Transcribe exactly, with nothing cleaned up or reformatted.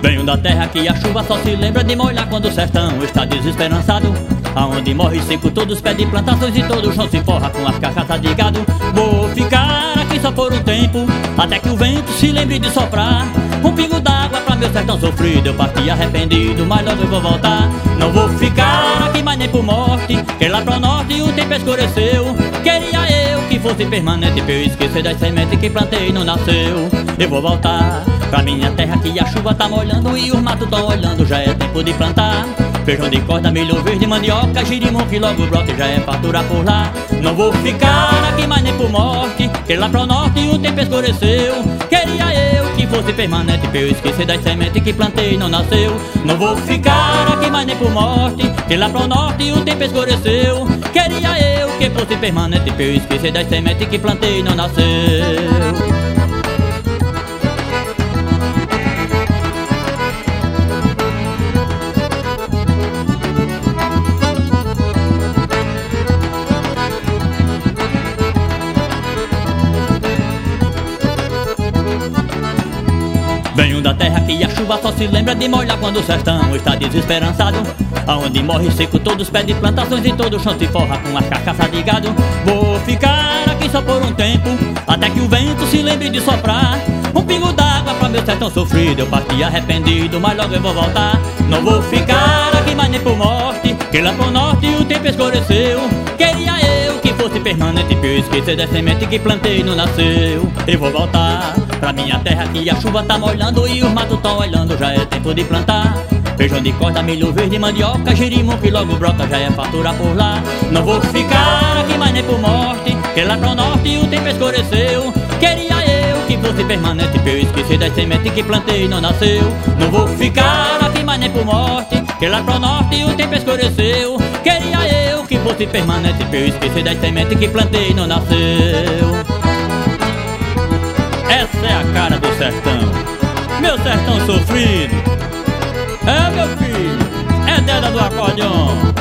Venho da terra que a chuva só se lembra de molhar quando o sertão está desesperançado. Aonde morre seco todos os pés de plantações e todo o chão se forra com as carcaças de gado. Vou ficar aqui só por um tempo, até que o vento se lembre de soprar um pingo d'água pra meu sertão sofrido. Eu parti arrependido, mas logo eu vou voltar. Não vou ficar aqui mais nem por morte, que lá pro norte o tempo escureceu. Queria eu que fosse permanente pra eu esquecer das sementes que plantei e não nasceu. Eu vou voltar pra minha terra que a chuva tá molhando e os matos tão olhando, já é tempo de plantar. Feijão de corda, milho verde, mandioca, girimum que logo brota, já é fartura por lá. Não vou ficar aqui mais nem por morte, que lá pro norte o tempo escureceu. Queria eu que fosse permanente pra eu esquecer das sementes que plantei e não nasceu. Não vou ficar aqui mais nem por morte, que lá pro norte o tempo escureceu. Queria eu que fosse permanente pra eu esquecer das sementes que plantei e não nasceu. Venho da terra que a chuva só se lembra de molhar quando o sertão está desesperançado. Aonde morre seco todos os pés de plantações e todo o chão se forra com as carcaças de gado. Vou ficar aqui só por um tempo, até que o vento se lembre de soprar um pingo d'água pra meu sertão sofrido. Eu parti arrependido, mas logo eu vou voltar. Não vou ficar aqui mais nem por morte, que lá pro norte o tempo escureceu. Queria eu que fosse permanente pra eu esquecer da semente que plantei e não nasceu. Eu vou voltar pra minha terra que a chuva tá molhando e os matos tão olhando, já é tempo de plantar. Feijão de corda, milho verde, mandioca, girimum que logo brota, já é fartura por lá. Não vou ficar aqui mais nem por morte, que lá pro norte o tempo escureceu. Queria eu que fosse permanente pra eu esquecer das sementes que plantei e não nasceu. Não vou ficar aqui mais nem por morte, que lá pro norte o tempo escureceu. Queria eu que fosse permanente pra eu esquecer das sementes que plantei e não nasceu. Essa é a cara do sertão, meu sertão sofrido. É, meu filho, é dela do acordeon.